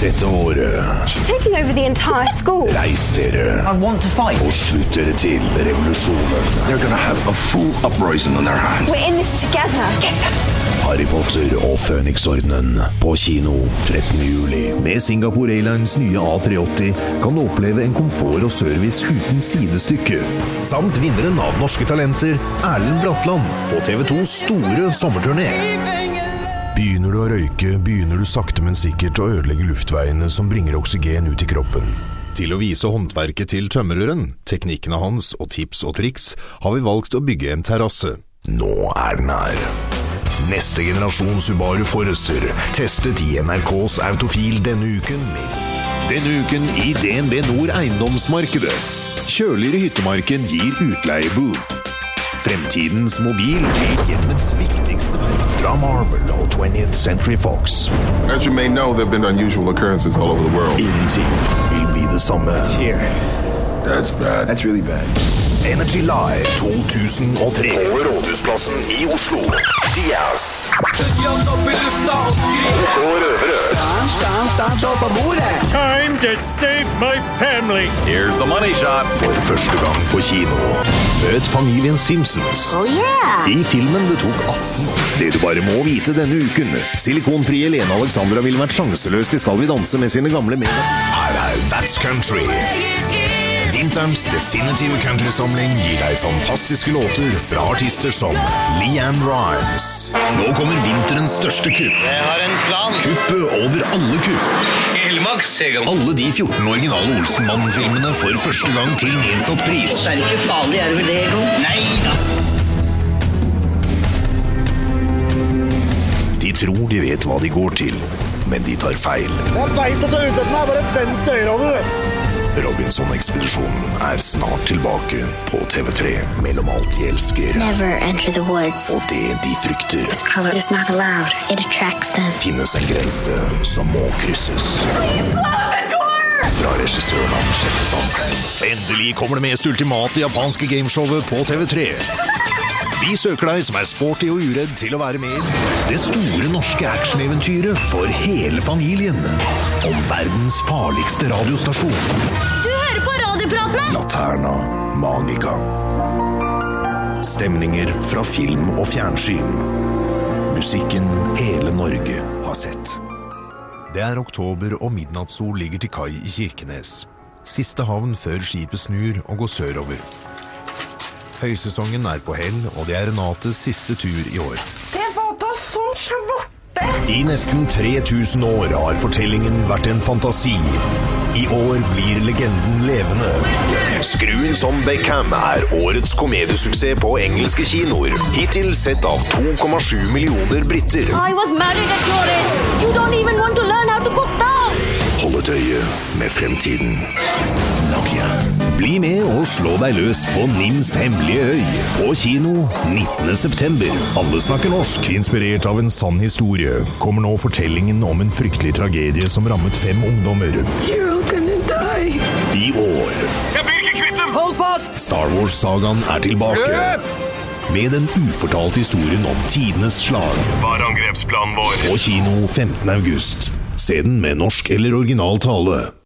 Dette året She's taking over the entire school. reis dere I want to fight. og slutt dere til revolusjonen. They're gonna have a full uprising on their hands. We're in this together. Get them. Harry Potter og Fønixordenen på kino 13. juli. Med Singapore Airlines nye A380 kan du oppleve en komfort og service uten sidestykke. Samt vinneren av Norske Talenter, Erlend Bratland, på TV2s store sommerturné. Begynner du å røyke, begynner du sakte men sikkert å ødelegge luftveiene som bringer oksygen ut i kroppen. Til å vise håndverket til tømmerøren, teknikkene hans og tips og triks, har vi valgt å bygge en terrasse. Nå den her. Neste generasjon Subaru Forester, testet i NRKs Autofil denne uken. Denne uken i DNB Nord eiendomsmarkedet. Kjøligere hyttemarked gir utleieboom. Fremtidens mobil blir hjemmets viktigste verk. Fra Marvel og 20th Century Fox. As you may know, there have been unusual occurrences all over the world. Ingenting vil bli det samme. It's here. That's bad. That's really bad. Energy Live 2003 på Rådhusplassen i Oslo. Diaz. Folk og røvere. Time to save my family. Here's the money shot. For første gang på kino. Møt familien Simpsons. Oh yeah. I filmen det tok 18 år. Det du bare må vite denne uken. Silikonfrie Lene Alexandra ville vært sjanseløs til Skal vi danse med sine gamle menn. Her That's Country. Vinterens definitive countrysamling gir deg fantastiske låter fra artister som Leanne Rimes. Nå kommer vinterens største kupp. Jeg har en plan. Kuppet over alle kupp. Helmaks, Egon. Alle de 14 originale Olsenmannen-filmene for første gang til nedsatt pris. Er det ikke farlig, er det vel det, Egon? Nei da. De tror de vet hva de går til, men de tar feil. Jeg vet at du er ute etter meg, bare vent øyre av det. Robinson-ekspedisjonen snart tilbake på TV3 mellom alt de elsker Never enter the woods. og det de frykter. This color is not allowed. It attracts them. Finnes en grense som må krysses. Fra regissøren av Sjette sansen. Endelig kommer det mest ultimate japanske gameshowet på TV3. Vi søker deg som sporty og uredd til å være med i det store norske actioneventyret for hele familien. Om verdens farligste radiostasjon. Du hører på radiopratene! Laterna Magica. Stemninger fra film og fjernsyn. Musikken hele Norge har sett. Det oktober og midnattssol ligger til kai i Kirkenes. Siste havn før skipet snur og går sørover. Høysesongen på hell, og det Renates siste tur i år. Det var da så svarte. I nesten 3000 år har fortellingen vært en fantasi. I år blir legenden levende. Skruen som Beckham årets komediesuksess på engelske kinoer. Hittil sett av 2,7 millioner britter. I was married at your age. You don't even want to learn how to cook down. Hold et øye med fremtiden. Nokia. Bli med og slå deg løs på Nims hemmelige øy. På kino 19. september. Alle snakker norsk. Inspirert av en sann historie kommer nå fortellingen om en fryktelig tragedie som rammet 5 ungdommer. You're all gonna die. I år. Jeg blir ikke kvitt dem. Hold fast! Star Wars-sagaen tilbake. Med den ufortalte historien om tidenes slag. Var angrepsplanen vår. På kino 15. august. Se den med norsk eller original tale.